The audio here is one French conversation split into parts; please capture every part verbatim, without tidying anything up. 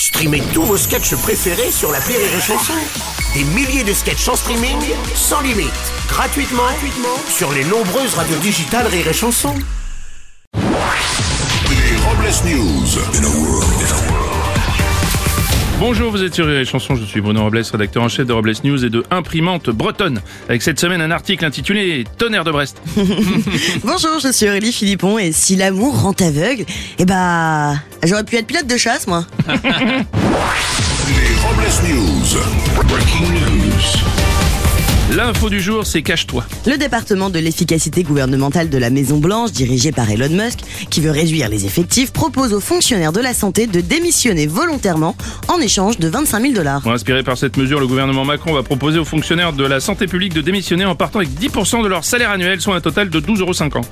Streamez tous vos sketchs préférés sur l'appli Rire et Chanson. Des milliers de sketchs en streaming, sans limite, gratuitement, gratuitement sur les nombreuses radios digitales Rire et Chanson. Les Robles News. In a world, in a world. Bonjour, vous êtes sur Rire et Chanson, je suis Bruno Robles, rédacteur en chef de Robles News et de Imprimante Bretonne. Avec cette semaine un article intitulé Tonnerre de Brest. Bonjour, je suis Aurélie Philippon et si l'amour rend aveugle, eh bah, j'aurais pu être pilote de chasse moi. Les Robles News. Breaking news. L'info du jour, c'est cache-toi. Le département de l'efficacité gouvernementale de la Maison Blanche, dirigé par Elon Musk, qui veut réduire les effectifs, propose aux fonctionnaires de la santé de démissionner volontairement en échange de vingt-cinq mille dollars. Bon, inspiré par cette mesure, le gouvernement Macron va proposer aux fonctionnaires de la santé publique de démissionner en partant avec dix pour cent de leur salaire annuel, soit un total de douze euros cinquante.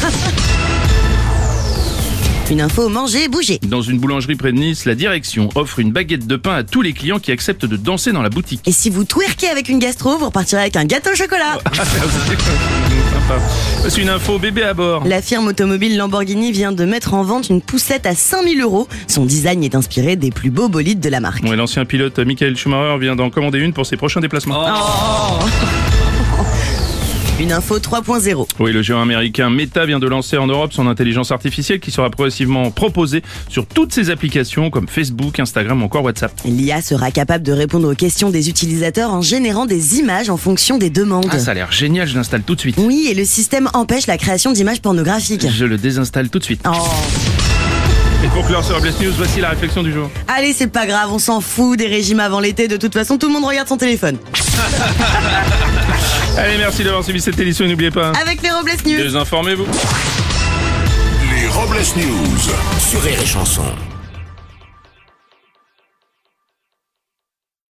Une info manger, bouger. Dans une boulangerie près de Nice, la direction offre une baguette de pain à tous les clients qui acceptent de danser dans la boutique. Et si vous twerkez avec une gastro, vous repartirez avec un gâteau au chocolat. C'est une info bébé à bord. La firme automobile Lamborghini vient de mettre en vente une poussette à cinq mille euros. Son design est inspiré des plus beaux bolides de la marque. Ouais, l'ancien pilote Michael Schumacher vient d'en commander une pour ses prochains déplacements. Oh. Une info trois point zéro. Oui, le géant américain Meta vient de lancer en Europe son intelligence artificielle qui sera progressivement proposée sur toutes ses applications comme Facebook, Instagram ou encore WhatsApp. L'I A sera capable de répondre aux questions des utilisateurs en générant des images en fonction des demandes. Ah, ça a l'air génial, je l'installe tout de suite. Oui, et le système empêche la création d'images pornographiques. Je le désinstalle tout de suite. Oh. Et pour clore sur Robles News, voici la réflexion du jour. Allez, c'est pas grave, on s'en fout des régimes avant l'été. De toute façon, tout le monde regarde son téléphone. Allez, merci d'avoir suivi cette édition et n'oubliez pas, Avec les Robles News. désinformez-vous. Les Robles News. Sur Rire et Chanson.